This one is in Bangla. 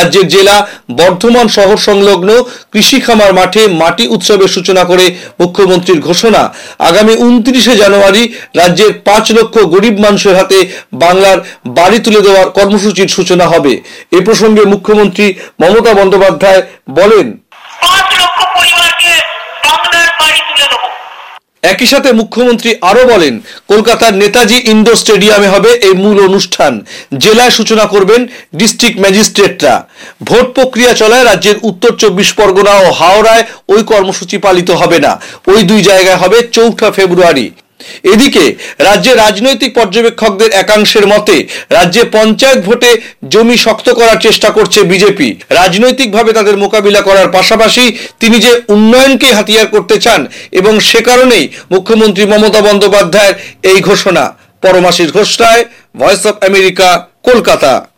রাজ্যের জেলা বর্ধমান শহর সংলগ্ন কৃষি খামার মাঠে মাটি উৎসবের সূচনা করে মুখ্যমন্ত্রীর ঘোষণা, আগামী 29শে জানুয়ারি রাজ্যের 5 লক্ষ গরিব মানুষের হাতে বাংলার বাড়ি তুলে দেওয়ার কর্মসূচির সূচনা হবে। এ প্রসঙ্গে মুখ্যমন্ত্রী মমতা বন্দ্যোপাধ্যায় বলেন, 5 লক্ষ পরিবারকে বাংলার বাড়ি তুলে দেব। একই সাথে মুখ্যমন্ত্রী আরো বলেন, কলকাতার নেতাজি ইন্ডোর স্টেডিয়ামে হবে এই মূল অনুষ্ঠান। জেলায় সূচনা করবেন ডিস্ট্রিক্ট ম্যাজিস্ট্রেটরা। ভোট প্রক্রিয়া চলায় রাজ্যের উত্তর 24 পরগনা ও হাওড়ায় ওই কর্মসূচি পালিত হবে না। ওই দুই জায়গায় হবে 4 ফেব্রুয়ারি। এদিকে রাজ্যে রাজনৈতিক পর্যবেক্ষকদের একাংশের মতে রাজ্যে পঞ্চায়েত ভোটে জমি শক্ত করার চেষ্টা করছে বিজেপি। রাজনৈতিকভাবে তাদের মোকাবিলা করার পাশাপাশি তিনি যে উন্নয়নকে হাতিয়ার করতে চান এবং সে কারণেই মুখ্যমন্ত্রী মমতা বন্দ্যোপাধ্যায়ের এই ঘোষণা। Paramashis Ghoshray, voice of America, Kolkata.